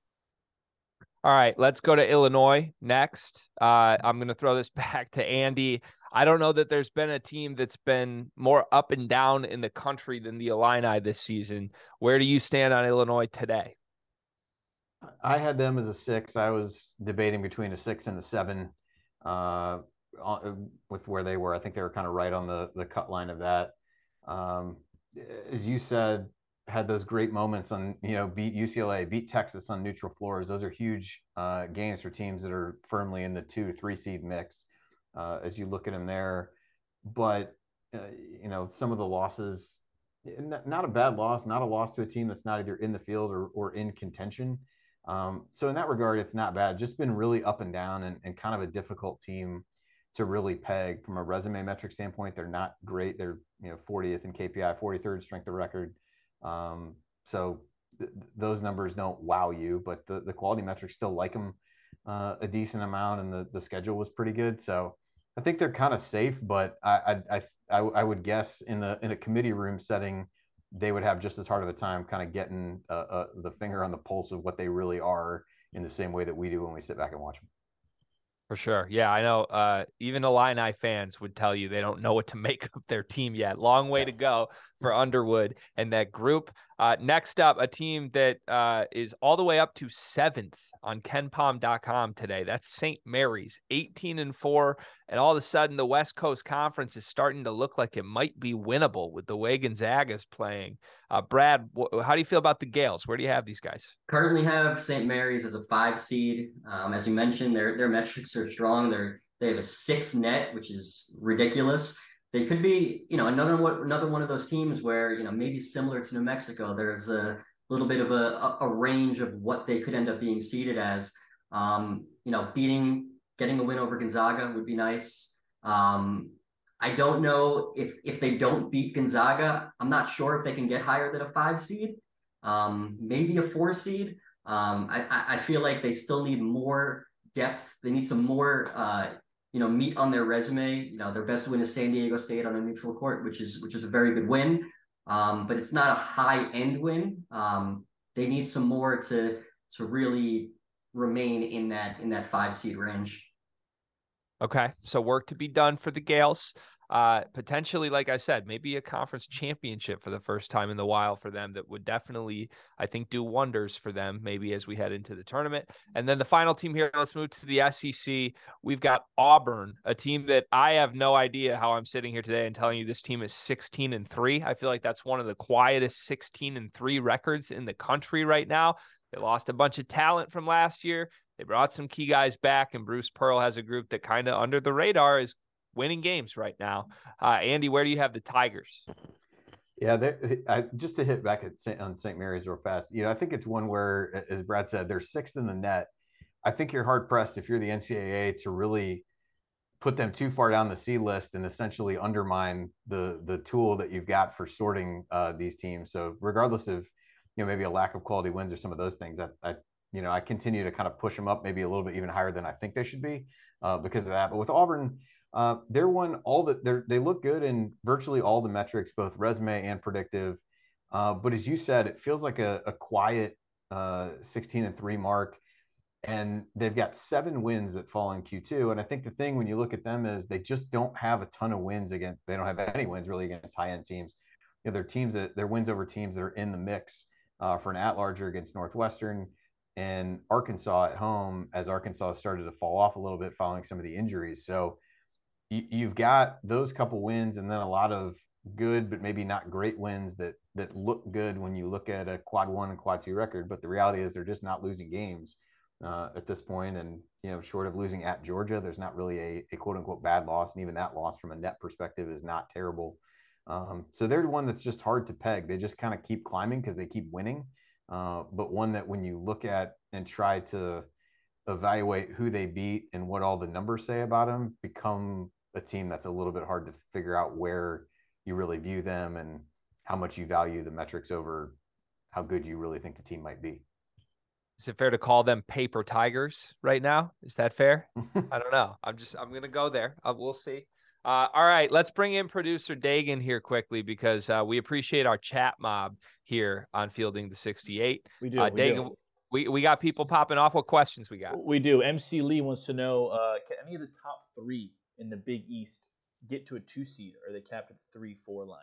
All right, let's go to Illinois next. Uh, I'm going to throw this back to Andy. I don't know that there's been a team that's been more up and down in the country than the Illini this season. Where do you stand on Illinois today? I had them as a six. I was debating between a six and a seven. Uh, with where they were. I think they were kind of right on the, the cut line of that. Um, as you said, had those great moments on, you know, beat U C L A, beat Texas on neutral floors. Those are huge uh, games for teams that are firmly in the two, three seed mix uh, as you look at them there. But, uh, you know, some of the losses, not a bad loss, not a loss to a team that's not either in the field or, or in contention. Um, so in that regard, it's not bad. Just been really up and down and, and kind of a difficult team to really peg from a resume metric standpoint. They're not great. They're, you know, fortieth in K P I, forty-third strength of record. Um, so th- those numbers don't wow you, but the, the quality metrics still like them uh, a decent amount, and the, the schedule was pretty good. So I think they're kind of safe, but I, I, I, I would guess in a, in a committee room setting, they would have just as hard of a time kind of getting uh, uh, the finger on the pulse of what they really are in the same way that we do when we sit back and watch them. For sure. Yeah, I know. Uh, even Illini fans would tell you they don't know what to make of their team yet. Long way to go for Underwood and that group. Uh, next up, a team that uh, is all the way up to seventh on Ken Palm dot com today. That's Saint Mary's, eighteen and four. And all of a sudden, the West Coast Conference is starting to look like it might be winnable with the way Gonzaga's playing. Uh, Brad, wh- how do you feel about the Gales? Where do you have these guys? Currently have Saint Mary's as a five seed. Um, as you mentioned, their their metrics are strong. They're they have a six net, which is ridiculous. They could be, you know, another one another one of those teams where, you know, maybe similar to New Mexico, there's a little bit of a a range of what they could end up being seeded as. Um, you know, beating getting a win over Gonzaga would be nice. Um, I don't know if if they don't beat Gonzaga, I'm not sure if they can get higher than a five seed. Um, maybe a four seed. Um, I, I feel like they still need more depth. They need some more, uh, you know, meat on their resume. You know, their best win is San Diego State on a neutral court, which is which is a very good win. Um, but it's not a high end win. Um, they need some more to to really remain in that in that five seed range. Okay, so work to be done for the Gales. Uh, potentially, like I said, maybe a conference championship for the first time in the while for them that would definitely, I think, do wonders for them maybe as we head into the tournament. And then the final team here, let's move to the S E C. We've got Auburn, a team that I have no idea how I'm sitting here today and telling you this team is sixteen and three. I feel like that's one of the quietest sixteen and three records in the country right now. They lost a bunch of talent from last year. They brought some key guys back, and Bruce Pearl has a group that kind of under the radar is winning games right now. Uh, Andy, where do you have the Tigers? Yeah, they, I, just to hit back at Saint, on Saint Mary's real fast, you know, I think it's one where, as Brad said, they're sixth in the net. I think you're hard pressed if you're the N C double A to really put them too far down the C list and essentially undermine the the tool that you've got for sorting uh, these teams. So regardless of, you know, maybe a lack of quality wins or some of those things, I, I you know, I continue to kind of push them up maybe a little bit even higher than I think they should be uh, because of that. But with Auburn, uh, they're one all that they they look good in virtually all the metrics, both resume and predictive. Uh, but as you said, it feels like a, a quiet uh, sixteen and three mark, and they've got seven wins that fall in Q two. And I think the thing when you look at them is they just don't have a ton of wins against. They don't have any wins really against high end teams. You know, they're teams that they're wins over teams that are in the mix uh, for an at-larger against Northwestern and Arkansas at home, as Arkansas started to fall off a little bit following some of the injuries. So you, you've got those couple wins and then a lot of good, but maybe not great wins that that look good when you look at a quad one and quad two record. But the reality is they're just not losing games uh, at this point. And, you know, short of losing at Georgia, there's not really a, a quote unquote bad loss. And even that loss from a net perspective is not terrible. Um, so they're the one that's just hard to peg. They just kind of keep climbing because they keep winning. Uh, but one that when you look at and try to evaluate who they beat and what all the numbers say about them, become a team that's a little bit hard to figure out where you really view them and how much you value the metrics over how good you really think the team might be. Is it fair to call them paper tigers right now? Is that fair? I don't know. I'm just, I'm going to go there. Uh, we'll see. Uh, all right, let's bring in producer Dagan here quickly because uh, we appreciate our chat mob here on Fielding the sixty-eight. We do. Uh, we Dagan, do. We, we got people popping off. What questions we got? We do. M C Lee wants to know, uh, can any of the top three in the Big East get to a two seed, or are they capped at the three four line?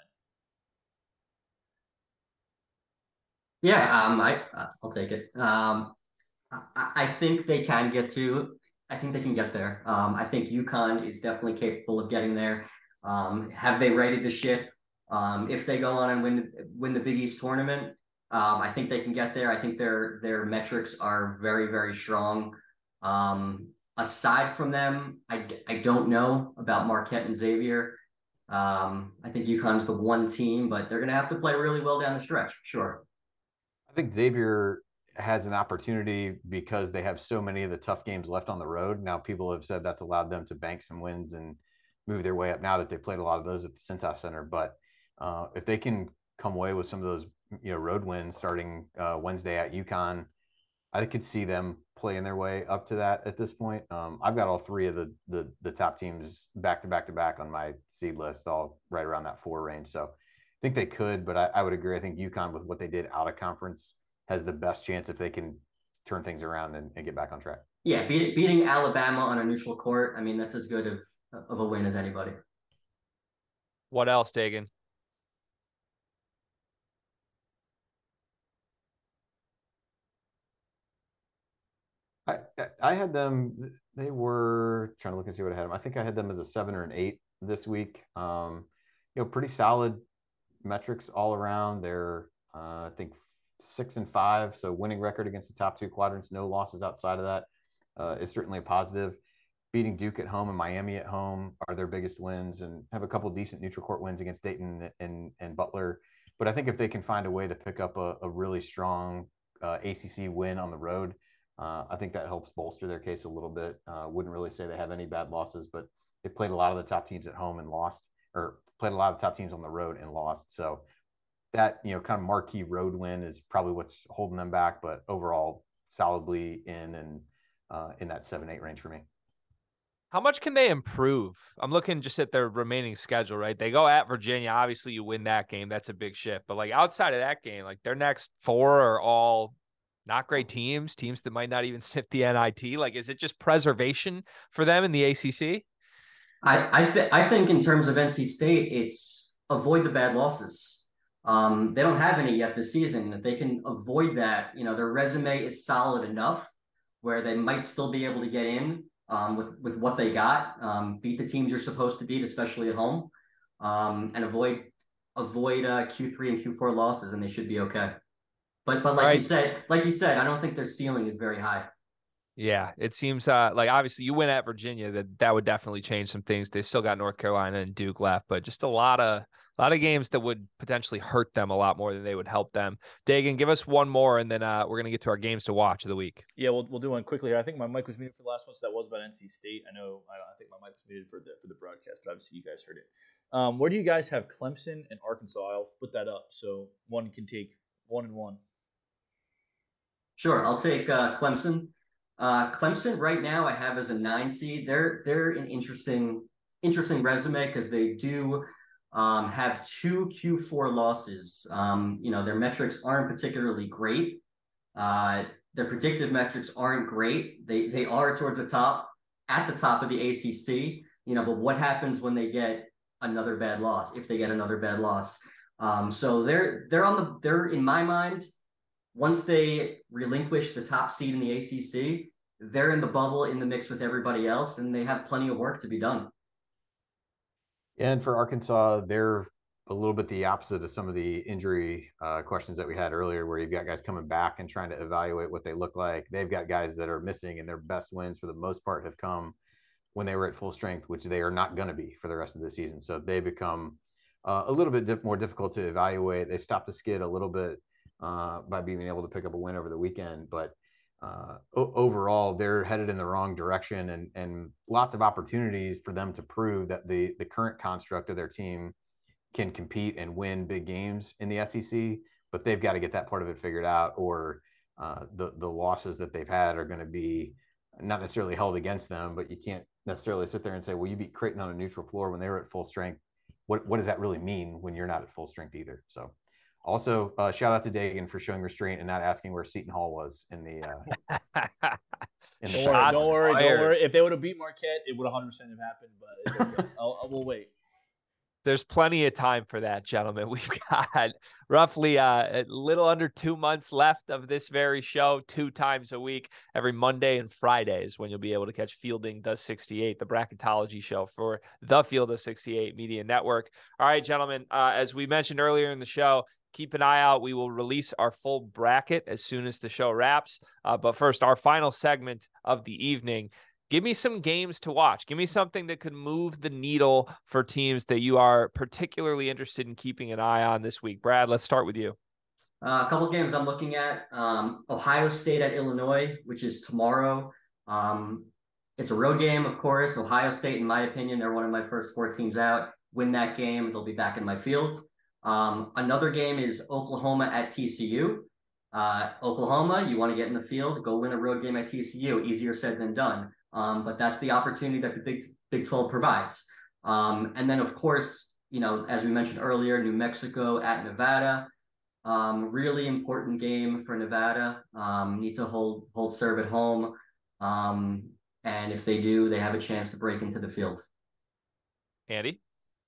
Yeah, um, I I'll take it. Um, I, I think they can get to. I think they can get there. Um, I think UConn is definitely capable of getting there. Um, have they righted the ship? Um, if they go on and win win the Big East tournament, um, I think they can get there. I think their their metrics are very very strong. Um, aside from them, I, I don't know about Marquette and Xavier. Um, I think UConn's the one team, but they're going to have to play really well down the stretch for sure. I think Xavier has an opportunity because they have so many of the tough games left on the road. Now people have said that's allowed them to bank some wins and move their way up now that they played a lot of those at the Cintas Center. But uh, if they can come away with some of those you know, road win starting uh, Wednesday at UConn. I could see them playing their way up to that at this point. Um, I've got all three of the, the the top teams back to back to back on my seed list, all right around that four range. So I think they could, but I, I would agree. I think UConn, with what they did out of conference, has the best chance if they can turn things around and, and get back on track. Yeah, beat, beating Alabama on a neutral court, I mean, that's as good of, of a win as anybody. What else, Dagan? I I had them. They were trying to look and see what I had them. I think I had them as a seven or an eight this week. Um, you know, pretty solid metrics all around. They're uh, I think six and five, so winning record against the top two quadrants. No losses outside of that uh, is certainly a positive. Beating Duke at home and Miami at home are their biggest wins, and have a couple decent neutral court wins against Dayton and and Butler. But I think if they can find a way to pick up a, a really strong uh, A C C win on the road, Uh, I think that helps bolster their case a little bit. Uh, wouldn't really say they have any bad losses, but they've played a lot of the top teams at home and lost, or played a lot of the top teams on the road and lost. So that, you know, kind of marquee road win is probably what's holding them back, but overall solidly in and uh, in that seven, eight range for me. How much can they improve? I'm looking just at their remaining schedule, right? They go at Virginia. Obviously you win that game. That's a big shift, but like outside of that game, like their next four are all not great teams, teams that might not even sniff the N I T. Like, is it just preservation for them in the A C C? I I, th- I think in terms of N C State, it's avoid the bad losses. Um, they don't have any yet this season. If they can avoid that, you know, their resume is solid enough where they might still be able to get in um, with, with what they got, um, beat the teams you're supposed to beat, especially at home, um, and avoid avoid uh, Q three and Q four losses, and they should be okay. But but like right. you said, like you said, I don't think their ceiling is very high. Yeah, it seems uh, like obviously you win at Virginia, that that would definitely change some things. They still got North Carolina and Duke left, but just a lot of a lot of games that would potentially hurt them a lot more than they would help them. Dagan, give us one more, and then uh, we're gonna get to our games to watch of the week. Yeah, we'll we'll do one quickly here. I think my mic was muted for the last one, so that was about N C State. I know I, I think my mic was muted for the for the broadcast, but obviously you guys heard it. Um, where do you guys have Clemson and Arkansas? I'll split that up so one can take one and one. Sure, I'll take uh, Clemson. Uh, Clemson right now I have as a nine seed. They're they're an interesting interesting resume because they do um, have two Q four losses. Um, you know, their metrics aren't particularly great. Uh, their predictive metrics aren't great. They they are towards the top, at the top of the A C C. You know, but what happens when they get another bad loss? If they get another bad loss, um, so they're they're on the they're in my mind. Once they relinquish the top seed in the A C C, they're in the bubble in the mix with everybody else, and they have plenty of work to be done. And for Arkansas, they're a little bit the opposite of some of the injury uh, questions that we had earlier, where you've got guys coming back and trying to evaluate what they look like. They've got guys that are missing, and their best wins for the most part have come when they were at full strength, which they are not going to be for the rest of the season. So they become uh, a little bit dip- more difficult to evaluate. They stopped the skid a little bit uh, by being able to pick up a win over the weekend. But uh, o- overall, they're headed in the wrong direction, and, and lots of opportunities for them to prove that the, the current construct of their team can compete and win big games in the S E C, but they've got to get that part of it figured out, or uh, the, the losses that they've had are going to be not necessarily held against them, but you can't necessarily sit there and say, well, you beat Creighton on a neutral floor when they were at full strength. What, what does that really mean when you're not at full strength either? So also uh, shout out to Dagan for showing restraint and not asking where Seton Hall was in the, uh, in the don't, worry, don't worry, don't worry. If they would have beat Marquette, it would one hundred percent have happened, but it's okay. I'll, I will wait. There's plenty of time for that, gentlemen. We've got roughly uh, a little under two months left of this very show, two times a week, every Monday and Fridays, when you'll be able to catch Fielding Does sixty-eight, the bracketology show for the Field of sixty-eight Media Network. All right, gentlemen, uh, as we mentioned earlier in the show, keep an eye out. We will release our full bracket as soon as the show wraps. Uh, but first, our final segment of the evening. Give me some games to watch. Give me something that could move the needle for teams that you are particularly interested in keeping an eye on this week. Brad, let's start with you. Uh, a couple games I'm looking at. Um, Ohio State at Illinois, which is tomorrow. Um, it's a road game, of course. Ohio State, in my opinion, they're one of my first four teams out. Win that game, they'll be back in my field. Um, another game is Oklahoma at T C U. Uh, Oklahoma, you want to get in the field, go win a road game at T C U. Easier said than done. Um, but that's the opportunity that the Big Big twelve provides. Um, and then, of course, you know, as we mentioned earlier, New Mexico at Nevada. Um, really important game for Nevada. Um, need to hold hold serve at home. Um, and if they do, they have a chance to break into the field. Andy?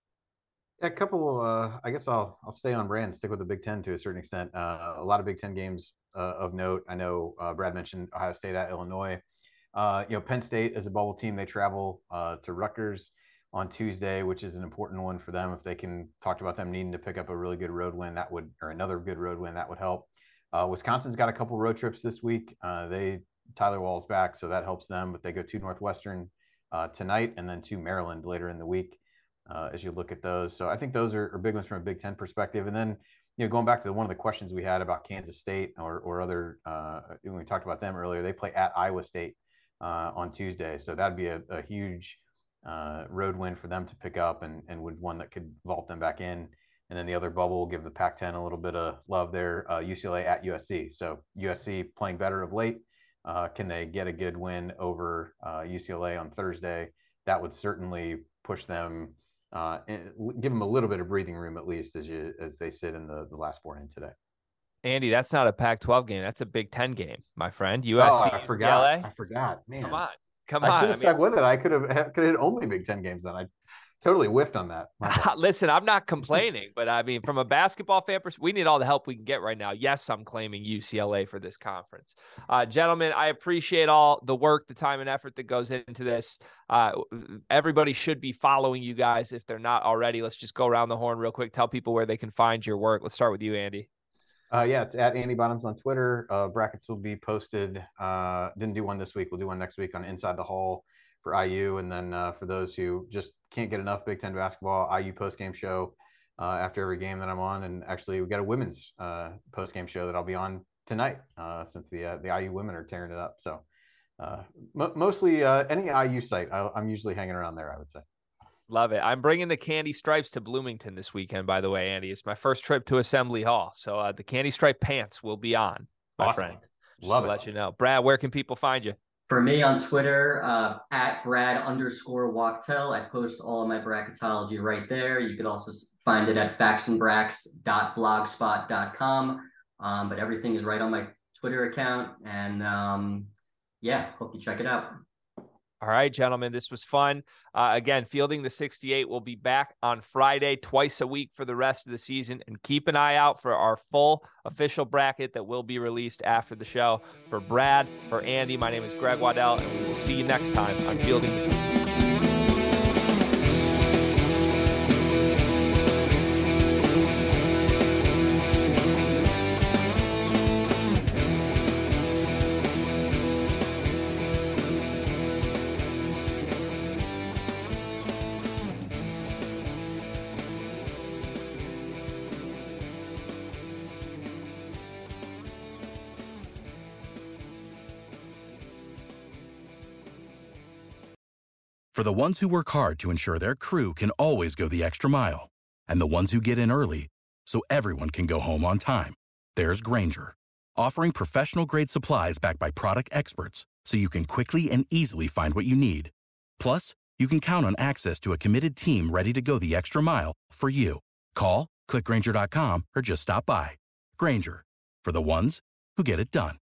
A couple, uh, I guess I'll I'll stay on brand, stick with the Big Ten to a certain extent. Uh, a lot of Big Ten games uh, of note. I know uh, Brad mentioned Ohio State at Illinois. Uh, you know, Penn State is a bubble team. They travel uh, to Rutgers on Tuesday, which is an important one for them. If they can talk about them needing to pick up a really good road win, that would, or another good road win, that would help. Uh, Wisconsin's got a couple road trips this week. Uh, they Tyler Wall's back, so that helps them. But they go to Northwestern uh, tonight, and then to Maryland later in the week. Uh, as you look at those. So I think those are, are big ones from a Big Ten perspective. And then, you know, going back to the, one of the questions we had about Kansas State or, or other, uh, when we talked about them earlier, they play at Iowa State uh, on Tuesday. So that'd be a, a huge uh, road win for them to pick up and, and would one that could vault them back in. And then the other bubble will give the Pac ten a little bit of love there, uh, U C L A at U S C. So U S C playing better of late. Uh, can they get a good win over uh, U C L A on Thursday? That would certainly push them, uh, and give them a little bit of breathing room, at least as you, as they sit in the, the last four in today. Andy, that's not a Pac twelve game. That's a Big Ten game, my friend. U S C, oh, I forgot. U C L A? I forgot, man. Come on. Come I on. should have I stuck mean, with it. I could have could have hit only Big Ten games then. I totally whiffed on that. Listen, I'm not complaining, but I mean, from a basketball fan perspective, we need all the help we can get right now. Yes, I'm claiming U C L A for this conference. Uh, gentlemen, I appreciate all the work, the time and effort that goes into this. Uh, everybody should be following you guys if they're not already. Let's just go around the horn real quick. Tell people where they can find your work. Let's start with you, Andy. Uh, yeah, it's at Andy Bottoms on Twitter. Uh, brackets will be posted. Uh, didn't do one this week. We'll do one next week on Inside the Hall for I U. And then uh, for those who just can't get enough Big Ten basketball, I U postgame show uh, after every game that I'm on. And actually, we got a women's uh, postgame show that I'll be on tonight uh, since the uh, the I U women are tearing it up. So uh, m- mostly uh, any I U site, I- I'm usually hanging around there, I would say. Love it. I'm bringing the Candy Stripes to Bloomington this weekend, by the way, Andy. It's my first trip to Assembly Hall. So uh, the Candy Stripe pants will be on, my Awesome. friend. Just Love to it. let you know. Brad, where can people find you? For me on Twitter, uh, at Brad underscore Wachtel, I post all of my bracketology right there. You could also find it at facts and bracks dot blogspot dot com. Um, but everything is right on my Twitter account. And um, yeah, hope you check it out. All right, gentlemen, this was fun. Uh, again, Fielding the sixty-eight will be back on Friday, twice a week for the rest of the season. And keep an eye out for our full official bracket that will be released after the show. For Brad, for Andy, my name is Greg Waddell, and we will see you next time on Fielding the sixty-eight. For the ones who work hard to ensure their crew can always go the extra mile, and the ones who get in early so everyone can go home on time, there's Grainger, offering professional-grade supplies backed by product experts so you can quickly and easily find what you need. Plus, you can count on access to a committed team ready to go the extra mile for you. Call, click Grainger dot com, or just stop by. Grainger, for the ones who get it done.